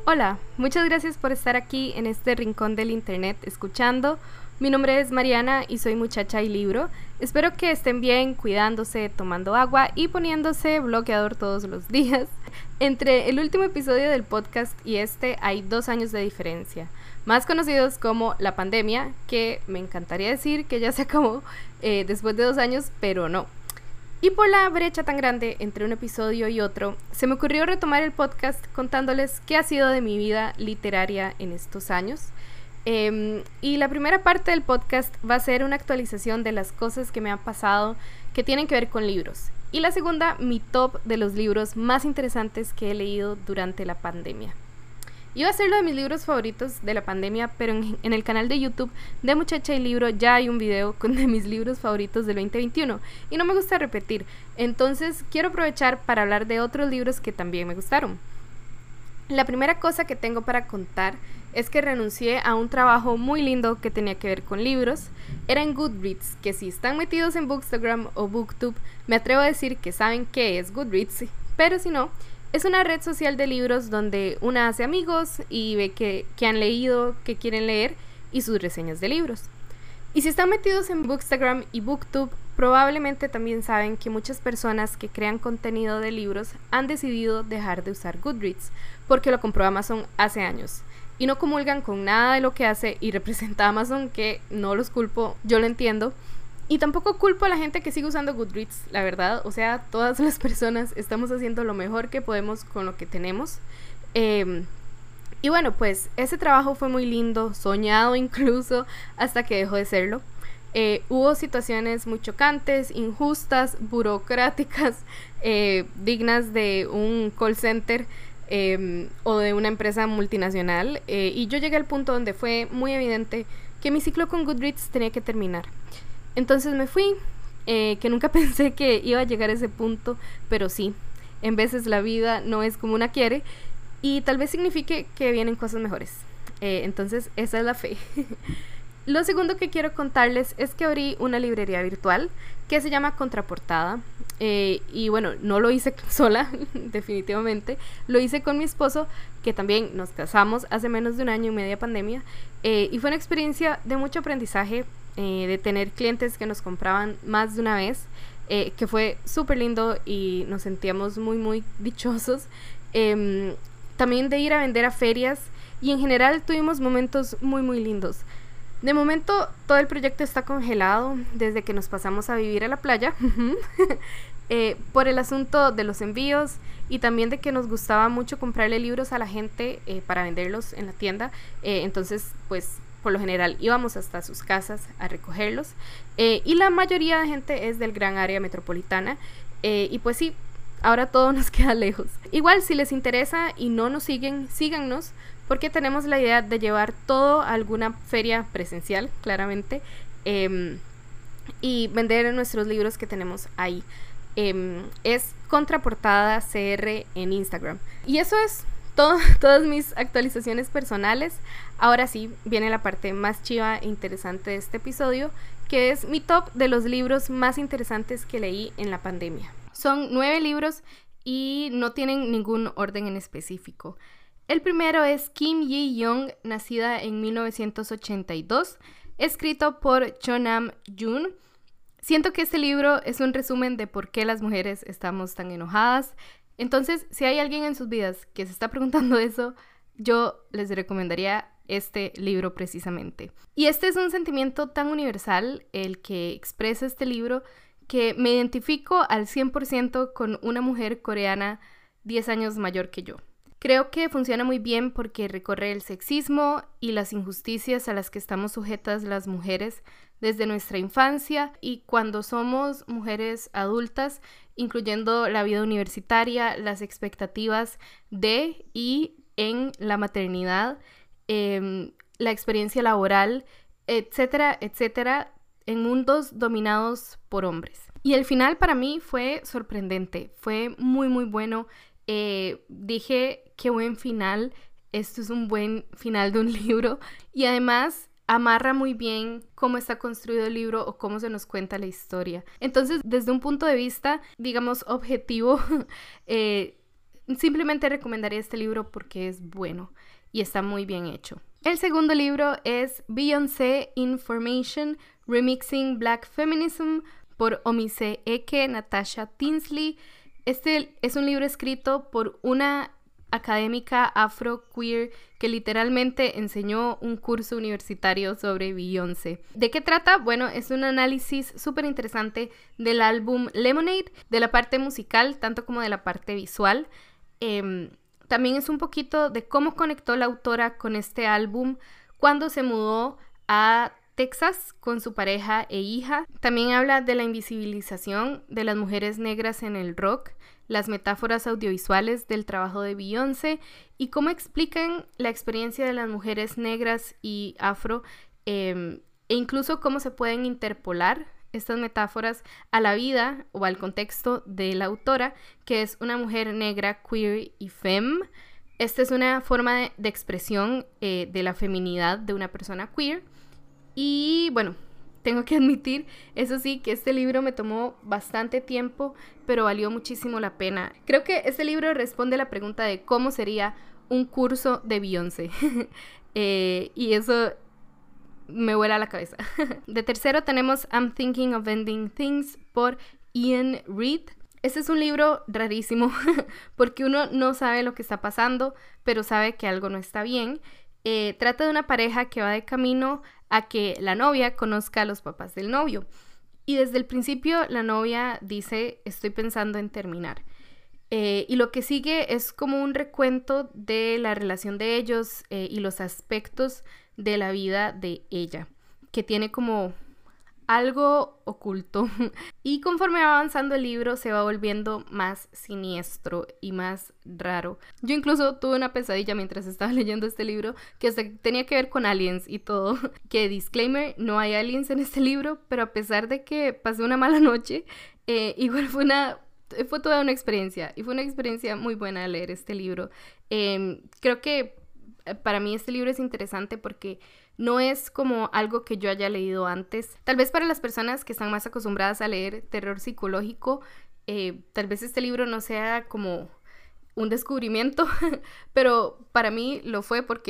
Hola, muchas gracias por estar aquí en este rincón del internet escuchando. Mi nombre es Mariana y soy muchacha y libro. Espero que estén bien, cuidándose, tomando agua y poniéndose bloqueador todos los días. Entre el último episodio del podcast y este hay 2 años de diferencia, más conocidos como la pandemia, que me encantaría decir que ya se acabó después de 2 años, pero no. Y por la brecha tan grande entre un episodio y otro, se me ocurrió retomar el podcast contándoles qué ha sido de mi vida literaria en estos años. Y la primera parte del podcast va a ser una actualización de las cosas que me han pasado que tienen que ver con libros. Y la segunda, mi top de los libros más interesantes que he leído durante la pandemia. Iba a ser lo de mis libros favoritos de la pandemia, pero en el canal de YouTube de Muchacha y Libro ya hay un video de mis libros favoritos del 2021 y no me gusta repetir, entonces quiero aprovechar para hablar de otros libros que también me gustaron. La primera cosa que tengo para contar es que renuncié a un trabajo muy lindo que tenía que ver con libros. Era en Goodreads, que si están metidos en Bookstagram o Booktube, me atrevo a decir que saben qué es Goodreads, pero si no, es una red social de libros donde una hace amigos y ve que han leído, que quieren leer y sus reseñas de libros. Y si están metidos en Bookstagram y Booktube, probablemente también saben que muchas personas que crean contenido de libros han decidido dejar de usar Goodreads porque lo compró Amazon hace años y no comulgan con nada de lo que hace y representa a Amazon, que no los culpo, yo lo entiendo. Y tampoco culpo a la gente que sigue usando Goodreads, la verdad. O sea, todas las personas estamos haciendo lo mejor que podemos con lo que tenemos. Y bueno, pues ese trabajo fue muy lindo, soñado incluso, hasta que dejó de serlo. Hubo situaciones muy chocantes, injustas, burocráticas, dignas de un call center o de una empresa multinacional. Y yo llegué al punto donde fue muy evidente que mi ciclo con Goodreads tenía que terminar. Entonces me fui, que nunca pensé que iba a llegar a ese punto, pero sí, en veces la vida no es como una quiere y tal vez signifique que vienen cosas mejores. Entonces esa es la fe. Lo segundo que quiero contarles es que abrí una librería virtual que se llama Contraportada. Y bueno, no lo hice sola, definitivamente. Lo hice con mi esposo, que también nos casamos hace menos de 1 año y medio de pandemia. Y fue una experiencia de mucho aprendizaje, de tener clientes que nos compraban más de una vez, que fue súper lindo y nos sentíamos muy muy dichosos. También de ir a vender a ferias y en general tuvimos momentos muy muy lindos. De momento todo el proyecto está congelado desde que nos pasamos a vivir a la playa por el asunto de los envíos y también de que nos gustaba mucho comprarle libros a la gente para venderlos en la tienda. Entonces pues por lo general íbamos hasta sus casas a recogerlos, y la mayoría de gente es del gran área metropolitana, y pues sí, ahora todo nos queda lejos. Igual si les interesa y no nos siguen, síganos, porque tenemos la idea de llevar todo a alguna feria presencial, claramente, y vender nuestros libros que tenemos ahí. Es Contraportada CR en Instagram. Y eso es todas mis actualizaciones personales. Ahora sí, viene la parte más chiva e interesante de este episodio, que es mi top de los libros más interesantes que leí en la pandemia. Son 9 libros y no tienen ningún orden en específico. El primero es Kim Yi-young, nacida en 1982, escrito por Cho Nam-joon. Siento que este libro es un resumen de por qué las mujeres estamos tan enojadas. Entonces, si hay alguien en sus vidas que se está preguntando eso, yo les recomendaría este libro precisamente. Y este es un sentimiento tan universal, el que expresa este libro, que me identifico al 100% con una mujer coreana 10 años mayor que yo. Creo que funciona muy bien porque recorre el sexismo y las injusticias a las que estamos sujetas las mujeres desde nuestra infancia y cuando somos mujeres adultas, incluyendo la vida universitaria, las expectativas de y en la maternidad, la experiencia laboral, etcétera, etcétera, en mundos dominados por hombres. Y el final para mí fue sorprendente, fue muy muy bueno. Dije, qué buen final, esto es un buen final de un libro, y además amarra muy bien cómo está construido el libro o cómo se nos cuenta la historia. Entonces, desde un punto de vista, digamos, objetivo, simplemente recomendaría este libro porque es bueno y está muy bien hecho. El segundo libro es Beyoncé Information, Remixing Black Feminism por Omise Eke, Natasha Tinsley. Este es un libro escrito por una académica afro-queer que literalmente enseñó un curso universitario sobre Beyoncé. ¿De qué trata? Bueno, es un análisis súper interesante del álbum Lemonade, de la parte musical, tanto como de la parte visual. También es un poquito de cómo conectó la autora con este álbum cuando se mudó a Texas con su pareja e hija. También habla de la invisibilización de las mujeres negras en el rock, las metáforas audiovisuales del trabajo de Beyoncé y cómo explican la experiencia de las mujeres negras y afro e incluso cómo se pueden interpolar estas metáforas a la vida o al contexto de la autora, que es una mujer negra, queer y femme. Esta es una forma de expresión de la feminidad de una persona queer. Y bueno, tengo que admitir, eso sí, que este libro me tomó bastante tiempo, pero valió muchísimo la pena. Creo que este libro responde la pregunta de cómo sería un curso de Beyoncé. Y eso me vuela la cabeza. De tercero tenemos I'm Thinking of Ending Things por Ian Reid. Este es un libro rarísimo porque uno no sabe lo que está pasando, pero sabe que algo no está bien. Trata de una pareja que va de camino a que la novia conozca a los papás del novio. Y desde el principio la novia dice, estoy pensando en terminar. Y lo que sigue es como un recuento de la relación de ellos y los aspectos de la vida de ella, que tiene como algo oculto. Y conforme va avanzando el libro se va volviendo más siniestro y más raro. Yo incluso tuve una pesadilla mientras estaba leyendo este libro que hasta tenía que ver con aliens y todo. Que disclaimer, no hay aliens en este libro, pero a pesar de que pasé una mala noche, igual fue toda una experiencia y fue una experiencia muy buena leer este libro. Creo que para mí este libro es interesante porque no es como algo que yo haya leído antes. Tal vez para las personas que están más acostumbradas a leer terror psicológico, tal vez este libro no sea como un descubrimiento, pero para mí lo fue porque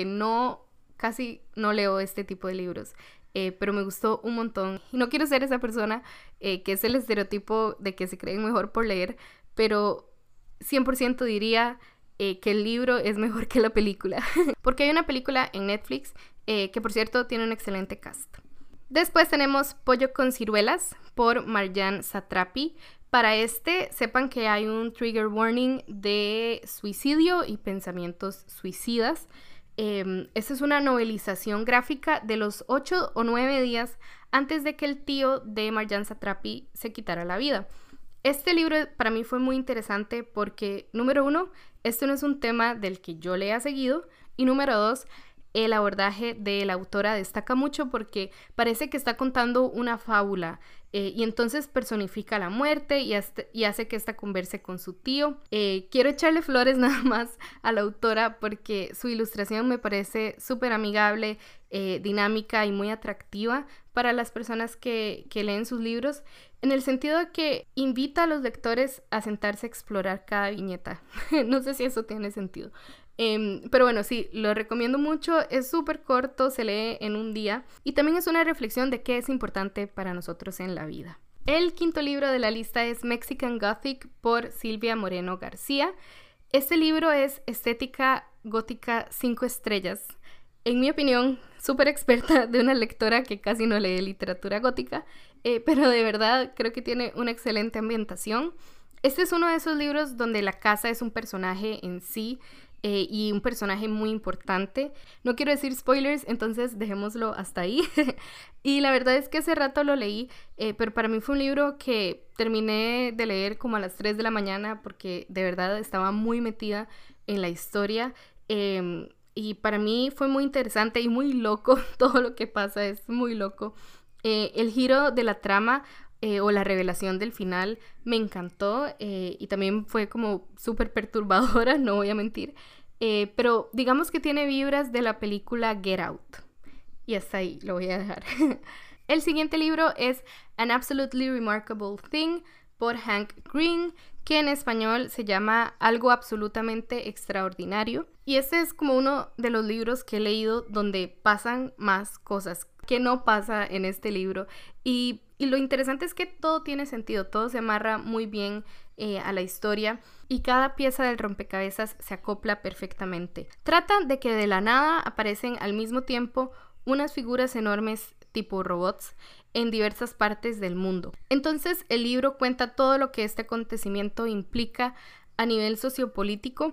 casi no leo este tipo de libros. Pero me gustó un montón. Y no quiero ser esa persona que es el estereotipo de que se creen mejor por leer, pero 100% diría que el libro es mejor que la película. Porque hay una película en Netflix que, por cierto, tiene un excelente cast. Después tenemos Pollo con ciruelas por Marjane Satrapi. Para sepan que hay un trigger warning de suicidio y pensamientos suicidas. Esta es una novelización gráfica de los 8 o 9 días antes de que el tío de Marjane Satrapi se quitara la vida. Este libro para mí fue muy interesante porque, número 1, este no es un tema del que yo le haya seguido, y número 2, el abordaje de la autora destaca mucho porque parece que está contando una fábula y entonces personifica la muerte y hace que esta converse con su tío. Quiero echarle flores nada más a la autora porque su ilustración me parece súper amigable, dinámica y muy atractiva para las personas que leen sus libros, en el sentido de que invita a los lectores a sentarse a explorar cada viñeta. No sé si eso tiene sentido. Pero bueno, sí, lo recomiendo mucho, es súper corto, se lee en un día y también es una reflexión de qué es importante para nosotros en la vida. El quinto libro de la lista es Mexican Gothic por Silvia Moreno García. Este libro es estética gótica 5 estrellas. En mi opinión, súper experta de una lectora que casi no lee literatura gótica, pero de verdad creo que tiene una excelente ambientación. Este es uno de esos libros donde la casa es un personaje en sí, y un personaje muy importante. No quiero decir spoilers, entonces dejémoslo hasta ahí. Y la verdad es que hace rato lo leí, pero para mí fue un libro que terminé de leer como a las 3 de la mañana porque de verdad estaba muy metida en la historia. Y para mí fue muy interesante y muy loco. Todo lo que pasa es muy loco. El giro de la trama o la revelación del final me encantó, y también fue como súper perturbadora, no voy a mentir, pero digamos que tiene vibras de la película Get Out y hasta ahí lo voy a dejar. El siguiente libro es An Absolutely Remarkable Thing por Hank Green, que en español se llama Algo absolutamente extraordinario. Y este es como uno de los libros que he leído donde pasan más cosas que no pasa en este libro. Y lo interesante es que todo tiene sentido, todo se amarra muy bien a la historia y cada pieza del rompecabezas se acopla perfectamente. Trata de que de la nada aparecen al mismo tiempo unas figuras enormes tipo robots en diversas partes del mundo. Entonces el libro cuenta todo lo que este acontecimiento implica a nivel sociopolítico,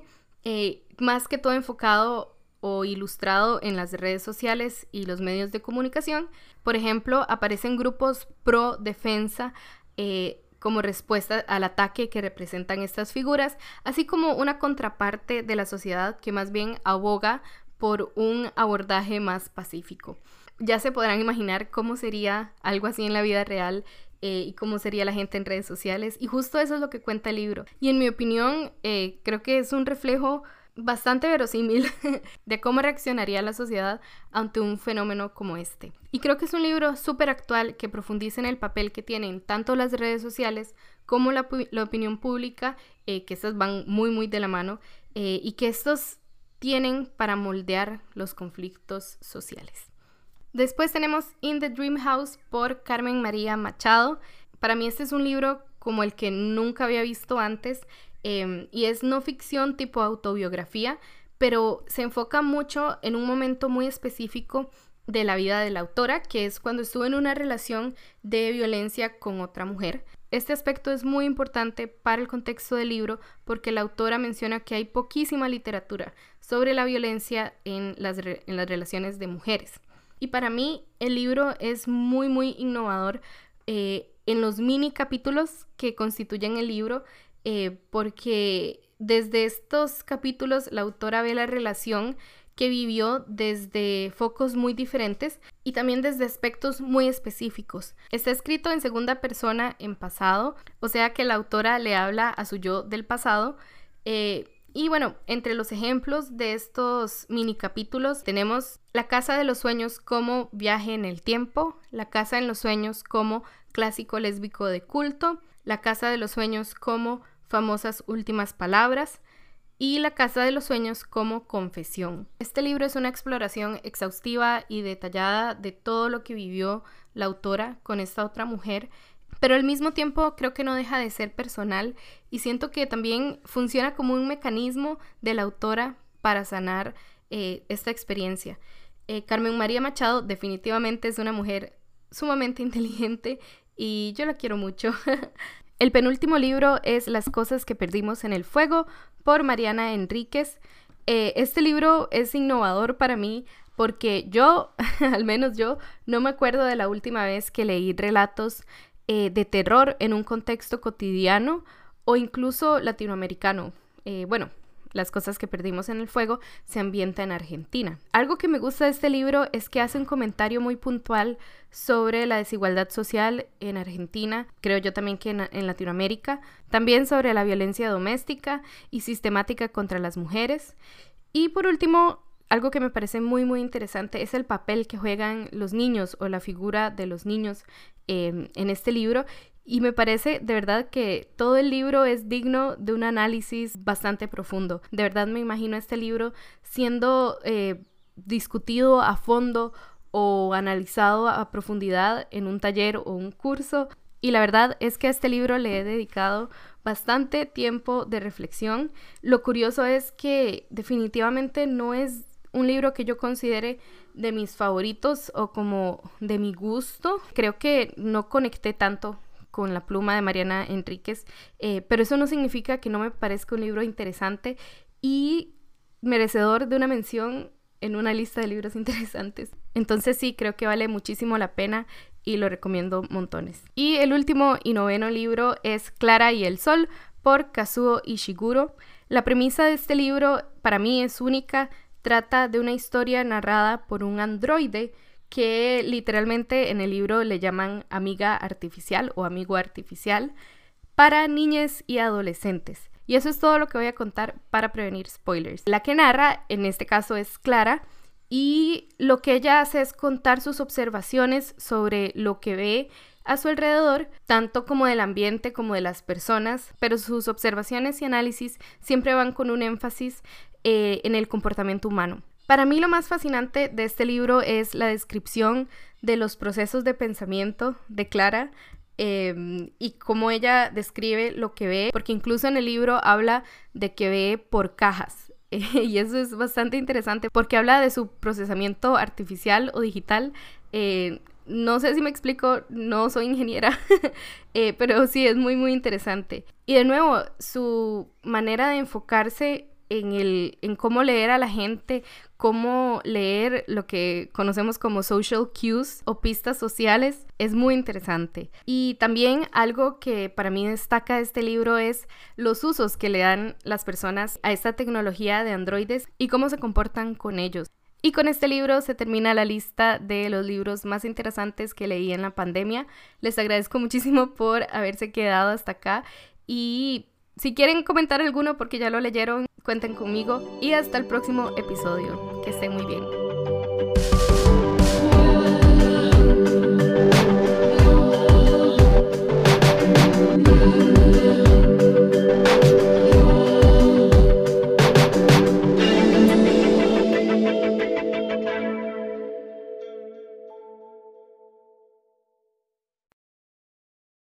más que todo enfocado o ilustrado en las redes sociales y los medios de comunicación. Por ejemplo, aparecen grupos pro defensa como respuesta al ataque que representan estas figuras, así como una contraparte de la sociedad que más bien aboga por un abordaje más pacífico. Ya se podrán imaginar cómo sería algo así en la vida real y cómo sería la gente en redes sociales, y justo eso es lo que cuenta el libro. Y en mi opinión, creo que es un reflejo bastante verosímil de cómo reaccionaría la sociedad ante un fenómeno como este. Y creo que es un libro súper actual que profundiza en el papel que tienen tanto las redes sociales como la opinión pública, que estas van muy de la mano, y que estos tienen para moldear los conflictos sociales. Después tenemos In the Dream House por Carmen María Machado. Para mí este es un libro como el que nunca había visto antes, y es no ficción tipo autobiografía, pero se enfoca mucho en un momento muy específico de la vida de la autora, que es cuando estuvo en una relación de violencia con otra mujer. Este aspecto es muy importante para el contexto del libro porque la autora menciona que hay poquísima literatura sobre la violencia en las relaciones de mujeres. Y para mí el libro es muy innovador en los mini capítulos que constituyen el libro, porque desde estos capítulos la autora ve la relación que vivió desde focos muy diferentes y también desde aspectos muy específicos. Está escrito en segunda persona en pasado, o sea que la autora le habla a su yo del pasado. Y bueno, entre los ejemplos de estos mini capítulos tenemos La casa de los sueños como viaje en el tiempo, La casa en los sueños como clásico lésbico de culto, La casa de los sueños como famosas últimas palabras y La casa de los sueños como confesión. Este libro es una exploración exhaustiva y detallada de todo lo que vivió la autora con esta otra mujer, pero al mismo tiempo creo que no deja de ser personal y siento que también funciona como un mecanismo de la autora para sanar esta experiencia. Carmen María Machado definitivamente es una mujer sumamente inteligente y yo la quiero mucho. El penúltimo libro es Las cosas que perdimos en el fuego por Mariana Enríquez. Este libro es innovador para mí porque yo, al menos yo, no me acuerdo de la última vez que leí relatos de terror en un contexto cotidiano o incluso latinoamericano. Bueno, Las cosas que perdimos en el fuego se ambienta en Argentina. Algo que me gusta de este libro es que hace un comentario muy puntual sobre la desigualdad social en Argentina, creo yo también que en Latinoamérica, también sobre la violencia doméstica y sistemática contra las mujeres. Y por último, algo que me parece muy interesante es el papel que juegan los niños o la figura de los niños en este libro. Y me parece de verdad que todo el libro es digno de un análisis bastante profundo. De verdad me imagino este libro siendo discutido a fondo o analizado a profundidad en un taller o un curso. Y la verdad es que a este libro le he dedicado bastante tiempo de reflexión. Lo curioso es que definitivamente no es un libro que yo considere de mis favoritos o como de mi gusto. Creo que no conecté tanto con la pluma de Mariana Enríquez, pero eso no significa que no me parezca un libro interesante y merecedor de una mención en una lista de libros interesantes. Entonces sí, creo que vale muchísimo la pena y lo recomiendo montones. Y el último y noveno libro es Clara y el Sol por Kazuo Ishiguro. La premisa de este libro para mí es única. Trata de una historia narrada por un androide que literalmente en el libro le llaman amiga artificial o amigo artificial para niñas y adolescentes. Y eso es todo lo que voy a contar para prevenir spoilers. La que narra, en este caso, es Clara, y lo que ella hace es contar sus observaciones sobre lo que ve a su alrededor, tanto como del ambiente como de las personas, pero sus observaciones y análisis siempre van con un énfasis en el comportamiento humano. Para mí lo más fascinante de este libro es la descripción de los procesos de pensamiento de Clara y cómo ella describe lo que ve, porque incluso en el libro habla de que ve por cajas. Y eso es bastante interesante porque habla de su procesamiento artificial o digital. No sé si me explico, no soy ingeniera, pero sí es muy interesante. Y de nuevo, su manera de enfocarse en cómo leer a la gente, cómo leer lo que conocemos como social cues o pistas sociales, es muy interesante. Y también algo que para mí destaca de este libro es los usos que le dan las personas a esta tecnología de androides y cómo se comportan con ellos. Y con este libro se termina la lista de los libros más interesantes que leí en la pandemia. Les agradezco muchísimo por haberse quedado hasta acá y si quieren comentar alguno porque ya lo leyeron, cuenten conmigo y hasta el próximo episodio. Que estén muy bien.